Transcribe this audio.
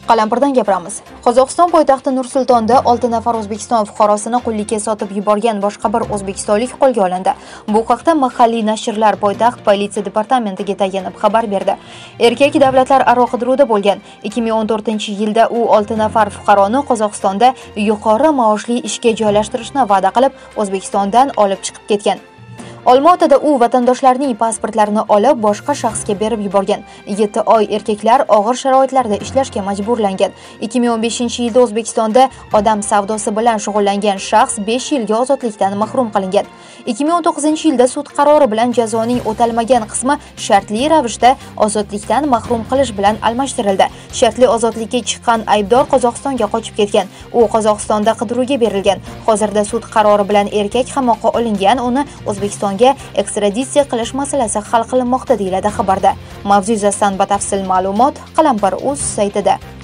Qalampirdan gapiramiz. Qozog'iston poytaxti Nur-Sultonda 6 nafar O'zbekiston fuqarosini qullikka sotib yuborgan boshqa bir o'zbekistonlik qo'lga olindi. Bu haqda mahalliy nashrlar poytaxt politsiya departamentiga tayanib xabar berdi. Erkak davlatlararo qidiruvda bo'lgan. 2014-yilda u 6 nafar fuqaroni Qozog'istonda yuqori maoshli ishga joylashtirishni va'da qilib, O'zbekistondan olib chiqib ketgan. Olmaotada u vatandoshlarning pasportlarini olib, boshqa shaxsga berib yuborgan. 7 oy erkaklar og'ir sharoitlarda ishlashga majburlangan. 2015-yilda O'zbekistonda odam savdosi bilan shug'ullangan shaxs 5 yilga ozodlikdan mahrum qilingan. 2019-yilda sud qarori bilan jazoning o'talmagan qismi shartli ravishda ozodlikdan mahrum qilish bilan almashtirildi. Shartli ozodlikka chiqqan aybdor Qozog'istonga qochib ketgan. U Qozog'istonda qidiruvga berilgan. Hozirda sud qarori bilan erkak qamoqqa olingan, uni O'zbekistonga ekstraditsiya qilish masalasi hal qilinmoqda deyiladi xabarda. Mavzu yuzasidan batafsil ma'lumot Qalampir.uz saytida.